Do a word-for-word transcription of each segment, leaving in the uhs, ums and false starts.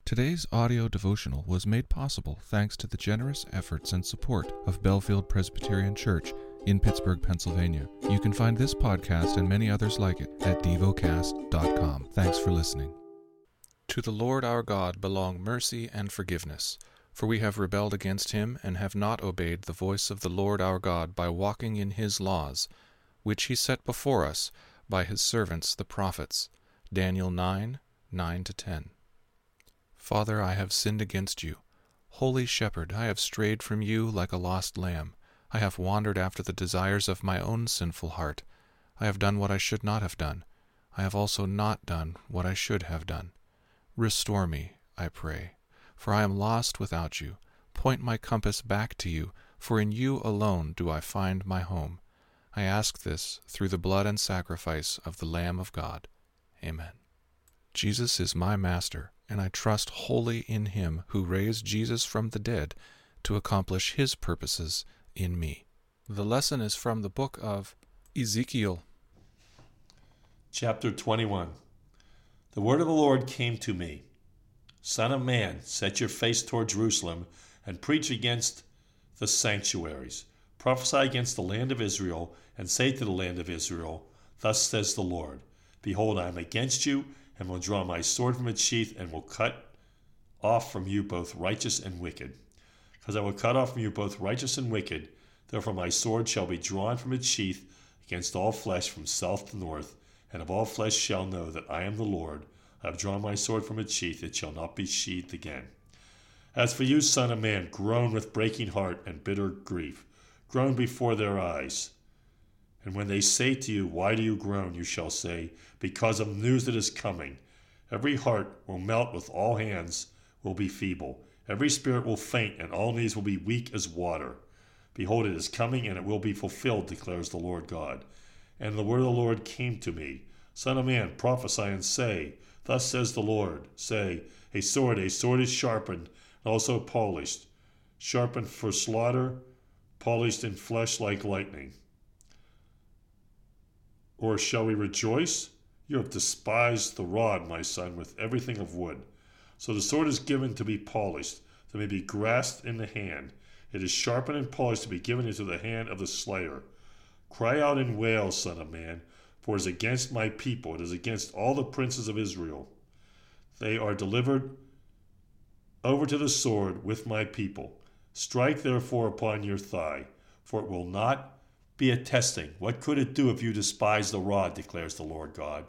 Today's audio devotional was made possible thanks to the generous efforts and support of Bellefield Presbyterian Church in Pittsburgh, Pennsylvania. You can find this podcast and many others like it at devocast dot com. Thanks for listening. To the Lord our God belong mercy and forgiveness, for we have rebelled against him and have not obeyed the voice of the Lord our God by walking in his laws, which he set before us by his servants the prophets. Daniel nine, nine to ten. Father, I have sinned against you. Holy Shepherd, I have strayed from you like a lost lamb. I have wandered after the desires of my own sinful heart. I have done what I should not have done. I have also not done what I should have done. Restore me, I pray, for I am lost without you. Point my compass back to you, for in you alone do I find my home. I ask this through the blood and sacrifice of the Lamb of God. Amen. Jesus is my Master, and I trust wholly in him who raised Jesus from the dead to accomplish his purposes in me. The lesson is from the book of Ezekiel. Chapter twenty-one. The word of the Lord came to me. Son of man, set your face toward Jerusalem and preach against the sanctuaries. Prophesy against the land of Israel and say to the land of Israel, Thus says the Lord, Behold, I am against you, and will draw my sword from its sheath, and will cut off from you both righteous and wicked. Because I will cut off from you both righteous and wicked, therefore my sword shall be drawn from its sheath against all flesh from south to north, and of all flesh shall know that I am the Lord. I have drawn my sword from its sheath, it shall not be sheathed again. As for you, son of man, groan with breaking heart and bitter grief. Groan before their eyes. And when they say to you, Why do you groan? You shall say, Because of news that is coming. Every heart will melt with all hands will be feeble. Every spirit will faint, and all knees will be weak as water. Behold, it is coming, and it will be fulfilled, declares the Lord God. And the word of the Lord came to me. Son of man, prophesy and say, Thus says the Lord. Say, A sword, a sword is sharpened, and also polished. Sharpened for slaughter, polished in flesh like lightning. Or shall we rejoice? You have despised the rod, my son, with everything of wood. So the sword is given to be polished, that may be grasped in the hand. It is sharpened and polished to be given into the hand of the slayer. Cry out and wail, son of man, for it is against my people, it is against all the princes of Israel. They are delivered over to the sword with my people. Strike therefore upon your thigh, for it will not be a testing. What could it do if you despise the rod, declares the Lord God.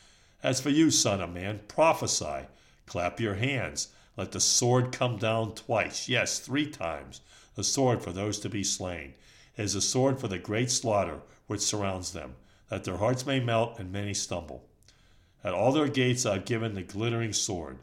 As for you, son of man, prophesy. Clap your hands. Let the sword come down twice, yes, three times. The sword for those to be slain. It is a sword for the great slaughter which surrounds them, that their hearts may melt and many stumble. At all their gates I have given the glittering sword.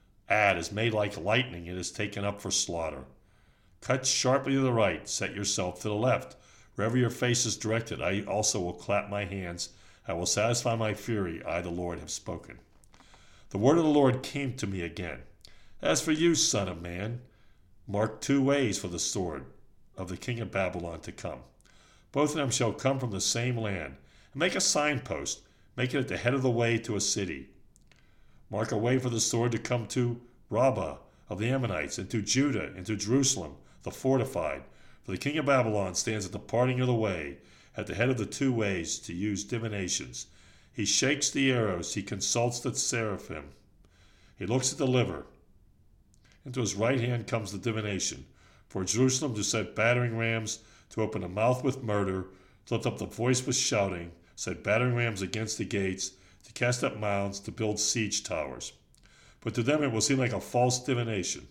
Ad is made like lightning, it is taken up for slaughter. Cut sharply to the right, set yourself to the left. Wherever your face is directed, I also will clap my hands. I will satisfy my fury. I, the Lord, have spoken. The word of the Lord came to me again. As for you, son of man, mark two ways for the sword of the king of Babylon to come. Both of them shall come from the same land. And make a signpost. Make it at the head of the way to a city. Mark a way for the sword to come to Rabbah of the Ammonites, and to Judah, and to Jerusalem, the fortified. For the king of Babylon stands at the parting of the way, at the head of the two ways, to use divinations. He shakes the arrows, he consults the seraphim. He looks at the liver. Into his right hand comes the divination. For Jerusalem to set battering rams, to open a mouth with murder, to lift up the voice with shouting, set battering rams against the gates, to cast up mounds, to build siege towers. But to them it will seem like a false divination.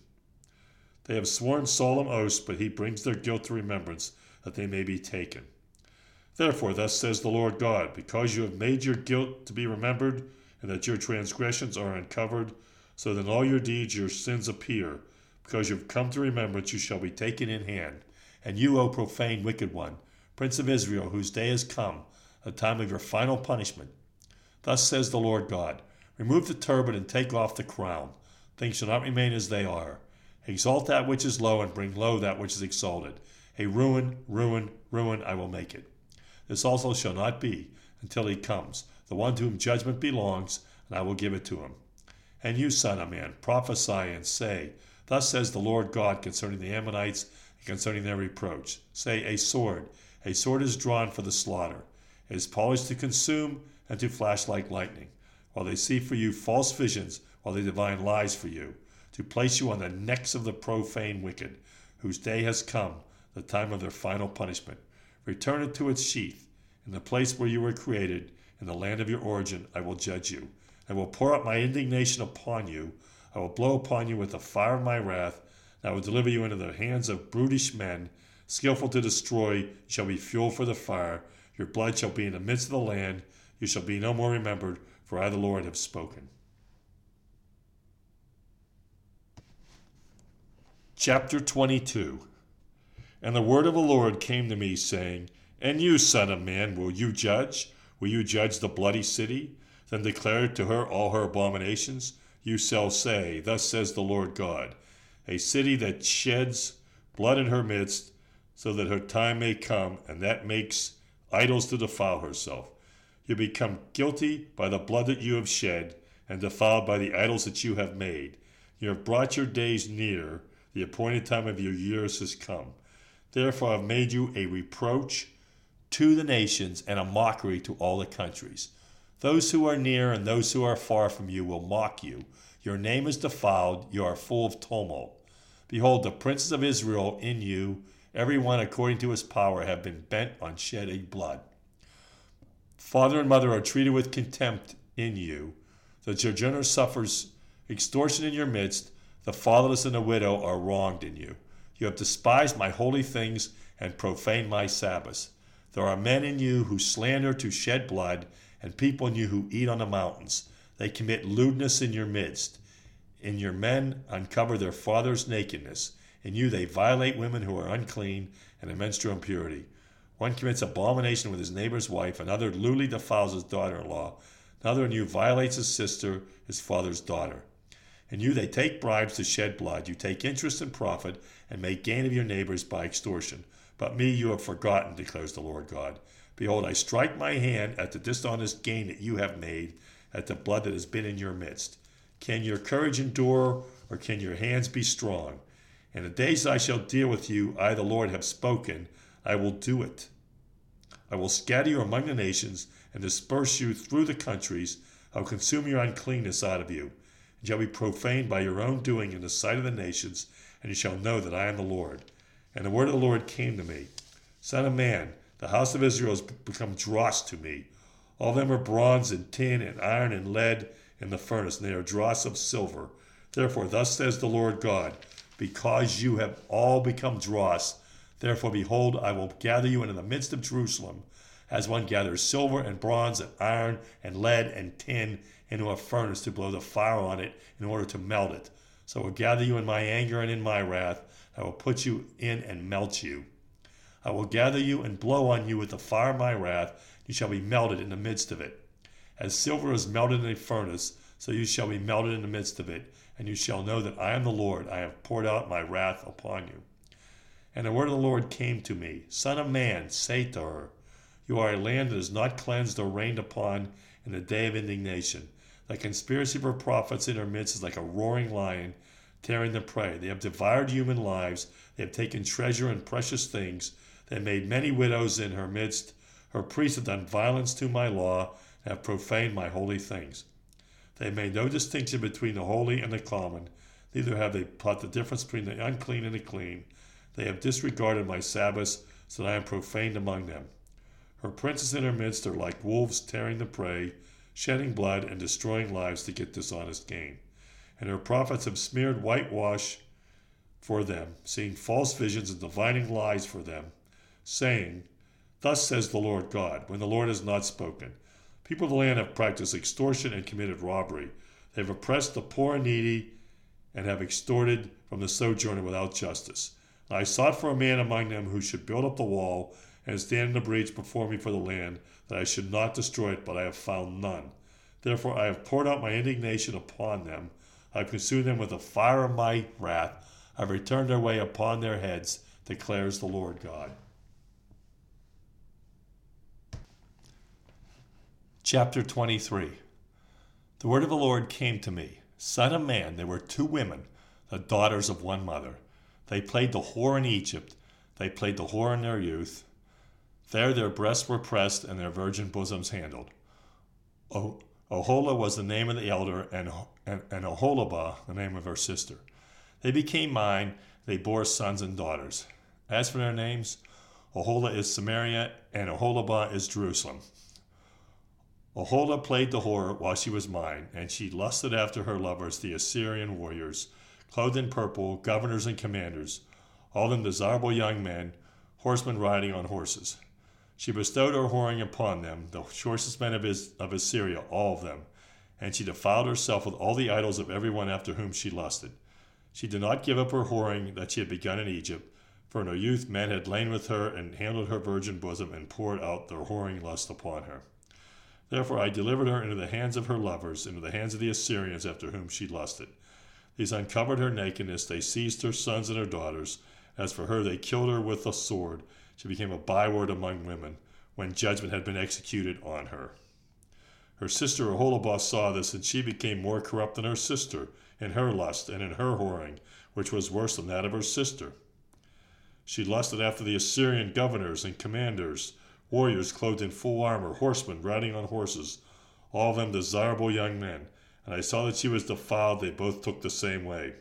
They have sworn solemn oaths, but he brings their guilt to remembrance, that they may be taken. Therefore, thus says the Lord God, because you have made your guilt to be remembered, and that your transgressions are uncovered, so that in all your deeds your sins appear, because you have come to remembrance, you shall be taken in hand. And you, O profane wicked one, Prince of Israel, whose day has come, the time of your final punishment. Thus says the Lord God, remove the turban and take off the crown. Things shall not remain as they are. Exalt that which is low, and bring low that which is exalted. A ruin, ruin, ruin I will make it. This also shall not be until he comes, the one to whom judgment belongs, and I will give it to him. And you, son of man, prophesy and say, Thus says the Lord God concerning the Ammonites and concerning their reproach. Say, a sword, a sword is drawn for the slaughter. It is polished to consume and to flash like lightning, while they see for you false visions, while they divine lies for you, to place you on the necks of the profane wicked, whose day has come, the time of their final punishment. Return it to its sheath. In the place where you were created, in the land of your origin, I will judge you. I will pour out my indignation upon you. I will blow upon you with the fire of my wrath, and I will deliver you into the hands of brutish men, skillful to destroy. You shall be fuel for the fire. Your blood shall be in the midst of the land. You shall be no more remembered, for I, the Lord, have spoken. Chapter twenty-two. And the word of the Lord came to me, saying, And you, son of man, will you judge? Will you judge the bloody city? Then declare to her all her abominations. You shall say, Thus says the Lord God, a city that sheds blood in her midst, so that her time may come, and that makes idols to defile herself. You become guilty by the blood that you have shed, and defiled by the idols that you have made. You have brought your days near, the appointed time of your years has come. Therefore I have made you a reproach to the nations and a mockery to all the countries. Those who are near and those who are far from you will mock you. Your name is defiled, you are full of tumult. Behold, the princes of Israel in you, every one according to his power, have been bent on shedding blood. Father and mother are treated with contempt in you. The sojourner suffers extortion in your midst. The fatherless and the widow are wronged in you. You have despised my holy things and profaned my Sabbaths. There are men in you who slander to shed blood, and people in you who eat on the mountains. They commit lewdness in your midst. In your men uncover their father's nakedness. In you they violate women who are unclean and in menstrual impurity. One commits abomination with his neighbor's wife, another lewdly defiles his daughter-in-law. Another in you violates his sister, his father's daughter. In you they take bribes to shed blood. You take interest and profit and make gain of your neighbors by extortion. But me you have forgotten, declares the Lord God. Behold, I strike my hand at the dishonest gain that you have made, at the blood that has been in your midst. Can your courage endure, or can your hands be strong? In the days I shall deal with you, I, the Lord, have spoken. I will do it. I will scatter you among the nations and disperse you through the countries. I will consume your uncleanness out of you, and shall be profaned by your own doing in the sight of the nations, and you shall know that I am the Lord. And the word of the Lord came to me. Son of man, the house of Israel has become dross to me. All of them are bronze and tin and iron and lead in the furnace, and they are dross of silver. Therefore, thus says the Lord God, because you have all become dross, therefore, behold, I will gather you into the midst of Jerusalem, as one gathers silver and bronze and iron and lead and tin into a furnace to blow the fire on it in order to melt it. So I will gather you in my anger and in my wrath. I will put you in and melt you. I will gather you and blow on you with the fire of my wrath. You shall be melted in the midst of it. As silver is melted in a furnace, so you shall be melted in the midst of it. And you shall know that I am the Lord. I have poured out my wrath upon you. And the word of the Lord came to me. Son of man, say to her, you are a land that is not cleansed or rained upon in the day of indignation. The conspiracy of her prophets in her midst is like a roaring lion, tearing the prey. They have devoured human lives. They have taken treasure and precious things. They have made many widows in her midst. Her priests have done violence to my law and have profaned my holy things. They have made no distinction between the holy and the common. Neither have they taught the difference between the unclean and the clean. They have disregarded my Sabbaths, so that I am profaned among them. Her princes in her midst are like wolves tearing the prey, shedding blood and destroying lives to get dishonest gain. And her prophets have smeared whitewash for them, seeing false visions and divining lies for them, saying, Thus says the Lord God, when the Lord has not spoken. People of the land have practiced extortion and committed robbery. They have oppressed the poor and needy and have extorted from the sojourner without justice. And I sought for a man among them who should build up the wall and stand in the breach before me for the land, that I should not destroy it, but I have found none. Therefore I have poured out my indignation upon them. I have consumed them with the fire of my wrath. I have returned their way upon their heads, declares the Lord God. Chapter twenty-three. The word of the Lord came to me. Son of man, there were two women, the daughters of one mother. They played the whore in Egypt. They played the whore in their youth. There their breasts were pressed and their virgin bosoms handled. Oh, Oholah was the name of the elder, and, and, and Oholibah the name of her sister. They became mine. They bore sons and daughters. As for their names, Oholah is Samaria, and Oholibah is Jerusalem. Oholah played the whore while she was mine, and she lusted after her lovers, the Assyrian warriors, clothed in purple, governors and commanders, all of them desirable young men, horsemen riding on horses. She bestowed her whoring upon them, the choicest men of, Is- of Assyria, all of them, and she defiled herself with all the idols of everyone after whom she lusted. She did not give up her whoring that she had begun in Egypt, for in her youth men had lain with her and handled her virgin bosom and poured out their whoring lust upon her. Therefore I delivered her into the hands of her lovers, into the hands of the Assyrians after whom she lusted. These uncovered her nakedness, they seized her sons and her daughters. As for her, they killed her with the sword. She became a byword among women, when judgment had been executed on her. Her sister Oholibah saw this, and she became more corrupt than her sister, in her lust and in her whoring, which was worse than that of her sister. She lusted after the Assyrian governors and commanders, warriors clothed in full armor, horsemen riding on horses, all of them desirable young men. And I saw that she was defiled. They both took the same way.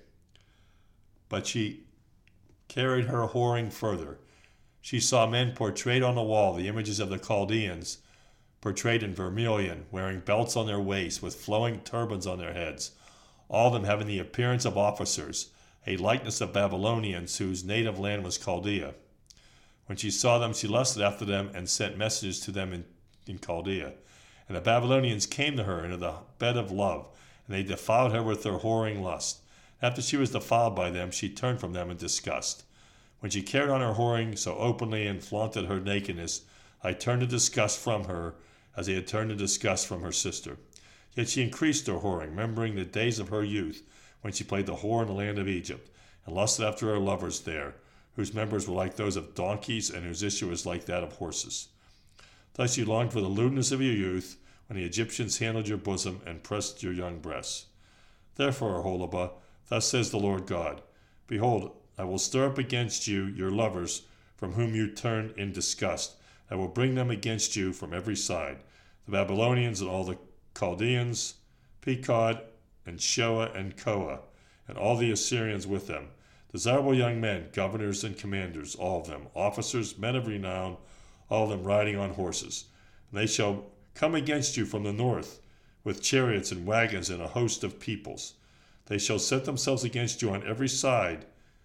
But she carried her whoring further. She saw men portrayed on the wall, the images of the Chaldeans, portrayed in vermilion, wearing belts on their waists, with flowing turbans on their heads, all of them having the appearance of officers, a likeness of Babylonians whose native land was Chaldea. When she saw them, she lusted after them and sent messages to them in, in Chaldea. And the Babylonians came to her into the bed of love, and they defiled her with their whoring lust. After she was defiled by them, she turned from them in disgust. When she carried on her whoring so openly and flaunted her nakedness, I turned in disgust from her, as I had turned in disgust from her sister. Yet she increased her whoring, remembering the days of her youth, when she played the whore in the land of Egypt, and lusted after her lovers there, whose members were like those of donkeys, and whose issue was like that of horses. Thus you longed for the lewdness of your youth, when the Egyptians handled your bosom and pressed your young breasts. Therefore, Oholibah, thus says the Lord God, Behold, I will stir up against you your lovers, from whom you turn in disgust. I will bring them against you from every side, the Babylonians and all the Chaldeans, Pekod, and Shoa, and Koa, and all the Assyrians with them, desirable young men, governors and commanders, all of them, officers, men of renown, all of them riding on horses. And they shall come against you from the north, with chariots and wagons and a host of peoples. They shall set themselves against you on every side,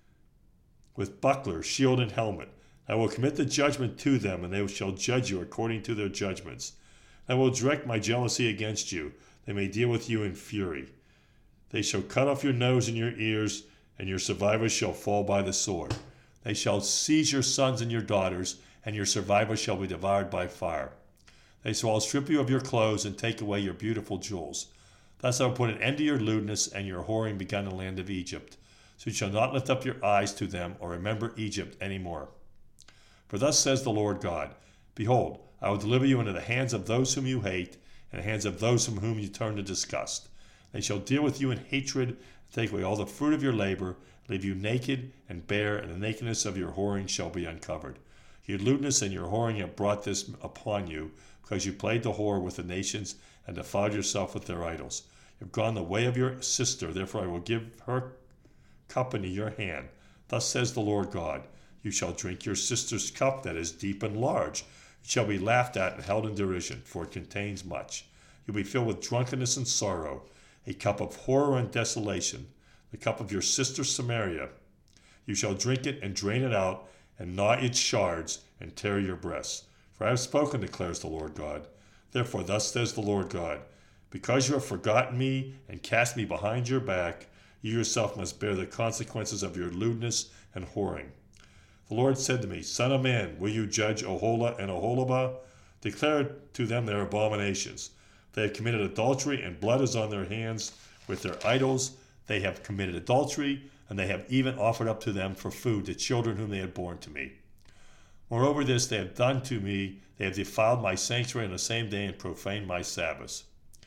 with buckler, shield, and helmet. I will commit the judgment to them, and they shall judge you according to their judgments. I will direct my jealousy against you. They may deal with you in fury. They shall cut off your nose and your ears, and your survivors shall fall by the sword. They shall seize your sons and your daughters, and your survivors shall be devoured by fire. They shall strip you of your clothes and take away your beautiful jewels. Thus I will put an end to your lewdness and your whoring begun in the land of Egypt. So you shall not lift up your eyes to them or remember Egypt any more. For thus says the Lord God, Behold, I will deliver you into the hands of those whom you hate, and the hands of those from whom you turn to disgust. They shall deal with you in hatred, and take away all the fruit of your labor, leave you naked and bare, and the nakedness of your whoring shall be uncovered. Your lewdness and your whoring have brought this upon you, because you played the whore with the nations, and defiled yourself with their idols. You have gone the way of your sister, therefore I will give her cup into your hand. Thus says the Lord God, You shall drink your sister's cup that is deep and large. It shall be laughed at and held in derision, for it contains much. You'll be filled with drunkenness and sorrow, a cup of horror and desolation, the cup of your sister Samaria. You shall drink it and drain it out, and gnaw its shards, and tear your breasts. For I have spoken, declares the Lord God. Therefore thus says the Lord God, Because you have forgotten me and cast me behind your back, you yourself must bear the consequences of your lewdness and whoring. The Lord said to me, Son of man, will you judge Oholah and Oholibah? Declare to them their abominations. They have committed adultery, and blood is on their hands with their idols. They have committed adultery, and they have even offered up to them for food the children whom they had borne to me. Moreover, this they have done to me. They have defiled my sanctuary on the same day and profaned my Sabbaths.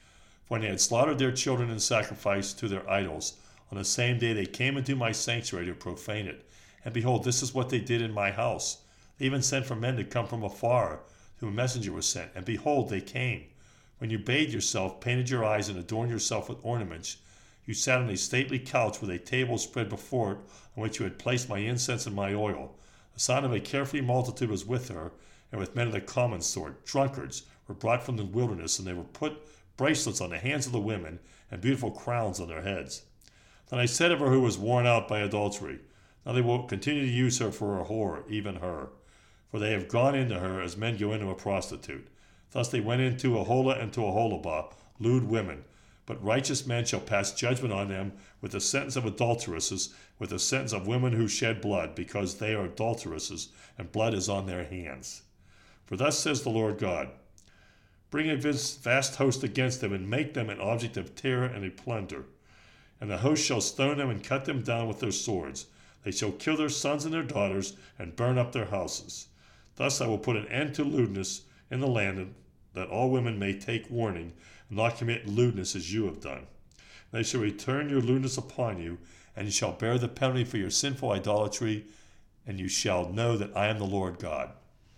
when they had slaughtered their children in sacrifice to their idols, on the same day they came into my sanctuary to profane it. And behold, this is what they did in my house. They even sent for men to come from afar, whom a messenger was sent. And behold, they came. When you bathed yourself, painted your eyes, and adorned yourself with ornaments, you sat on a stately couch with a table spread before it, on which you had placed my incense and my oil. The sound of a carefree multitude was with her, and with men of the common sort, drunkards, were brought from the wilderness, and they were put bracelets on the hands of the women, and beautiful crowns on their heads. Then I said of her who was worn out by adultery, now they will continue to use her for a whore, even her. For they have gone into her as men go into a prostitute. Thus they went into Aholah and to Aholibah, lewd women. But righteous men shall pass judgment on them with the sentence of adulteresses, with the sentence of women who shed blood, because they are adulteresses, and blood is on their hands. For thus says the Lord God, bring a vast host against them, and make them an object of terror and a plunder. And the host shall stone them and cut them down with their swords. They shall kill their sons and their daughters, and burn up their houses. Thus I will put an end to lewdness in the land, that all women may take warning, and not commit lewdness as you have done. They shall return your lewdness upon you, and you shall bear the penalty for your sinful idolatry, and you shall know that I am the Lord God.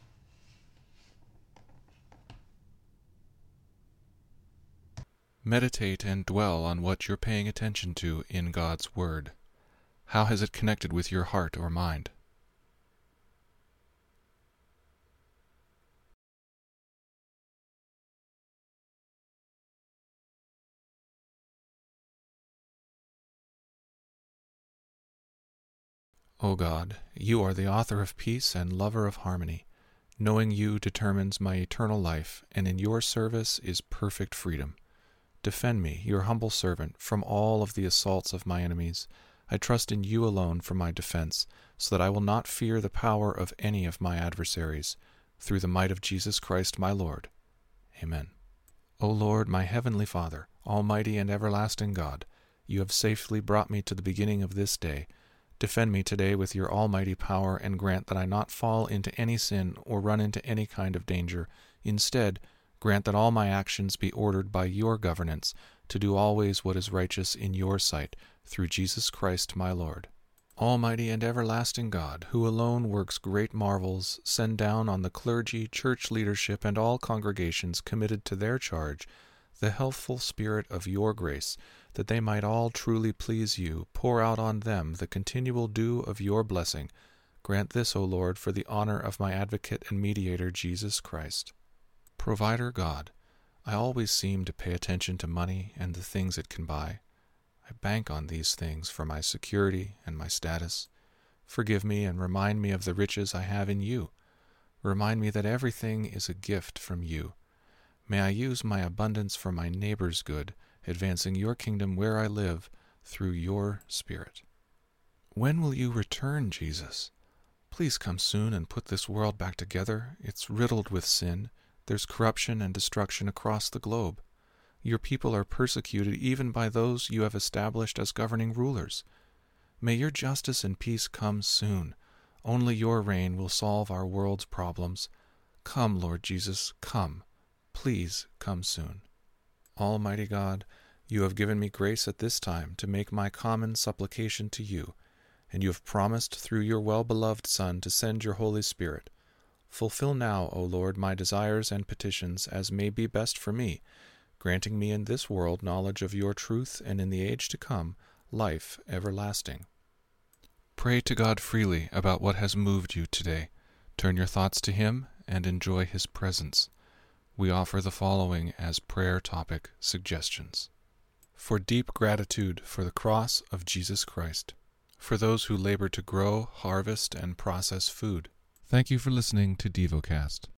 Meditate and dwell on what you're paying attention to in God's Word. How has it connected with your heart or mind? O God, you are the author of peace and lover of harmony. Knowing you determines my eternal life, and in your service is perfect freedom. Defend me, your humble servant, from all of the assaults of my enemies. I trust in you alone for my defense, so that I will not fear the power of any of my adversaries. Through the might of Jesus Christ my Lord. Amen. O Lord, my heavenly Father, almighty and everlasting God, you have safely brought me to the beginning of this day. Defend me today with your almighty power, and grant that I not fall into any sin or run into any kind of danger. Instead, grant that all my actions be ordered by your governance, to do always what is righteous in your sight, through Jesus Christ my Lord. Almighty and everlasting God, who alone works great marvels, send down on the clergy, church leadership, and all congregations committed to their charge the healthful spirit of your grace, that they might all truly please you. Pour out on them the continual dew of your blessing. Grant this, O Lord, for the honor of my advocate and mediator, Jesus Christ. Provider God, I always seem to pay attention to money and the things it can buy. I bank on these things for my security and my status. Forgive me and remind me of the riches I have in you. Remind me that everything is a gift from you. May I use my abundance for my neighbor's good, advancing your kingdom where I live through your Spirit. When will you return, Jesus? Please come soon and put this world back together. It's riddled with sin. There's corruption and destruction across the globe. Your people are persecuted even by those you have established as governing rulers. May your justice and peace come soon. Only your reign will solve our world's problems. Come, Lord Jesus, come. Please come soon. Almighty God, you have given me grace at this time to make my common supplication to you, and you have promised through your well-beloved Son to send your Holy Spirit. Fulfill now, O Lord, my desires and petitions as may be best for me, granting me in this world knowledge of your truth, and in the age to come, life everlasting. Pray to God freely about what has moved you today. Turn your thoughts to Him and enjoy His presence. We offer the following as prayer topic suggestions. For deep gratitude for the cross of Jesus Christ. For those who labor to grow, harvest, and process food. Thank you for listening to DevoCast.